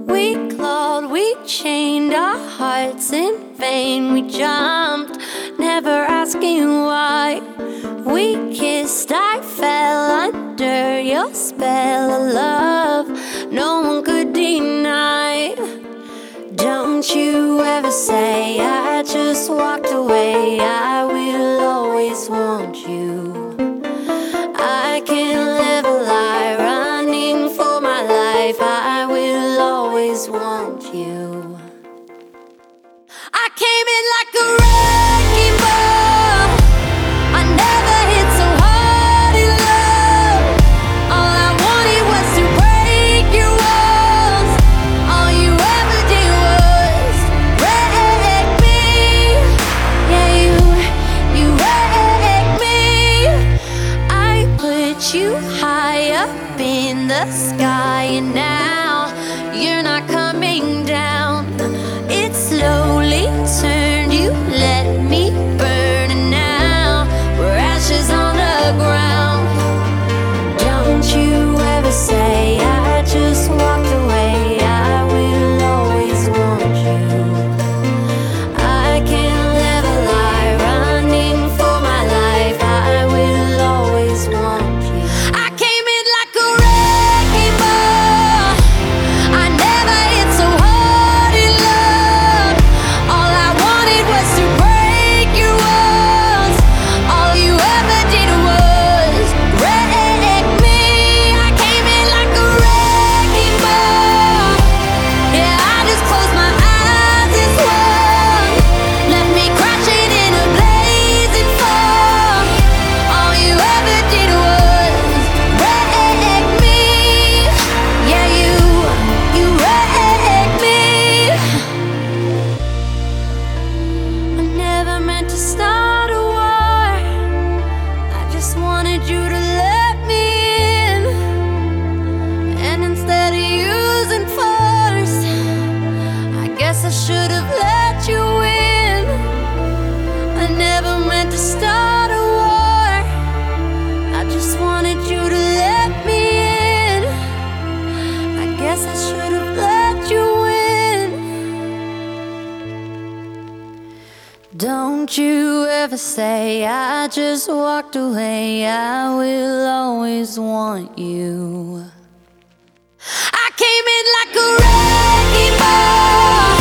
We clawed, we chained our hearts in vain. We jumped, never asking why. We kissed, I fell under your spell of love no one could deny. Don't you ever say I just walked away. I will always want you. I can't live a lie, running for my life. I will always want you. I came in like a wrecking ball. I never hit so hard in love. All I wanted was to break your walls. All you ever did was wreck me. Yeah, you wrecked me. I put you high up in the sky, and now you're not coming down. It slowly turned, you let me burn, and now we're ashes on the ground. Don't you ever say I just walked away. I will always want you. I can't live a lie, running for my life. I will always want you. I came in like a wrecking ball. I never hit so hard in love. All I wanted was to break your walls. All you ever did was wreck me. I came in like a wrecking ball. Yeah, I just closed my eyes and swung. Left me crashing in a blazing fall. All you ever did was wreck me. Yeah, you wrecked me. I never meant to start a war. I just wanted you to let me in. And instead of using force, I guess I should have let you in. I never meant to start a war. I just wanted you to let me in. I guess I should have let you in. Don't you ever say I just walked away. I will always want you. I came in like a wrecking ball.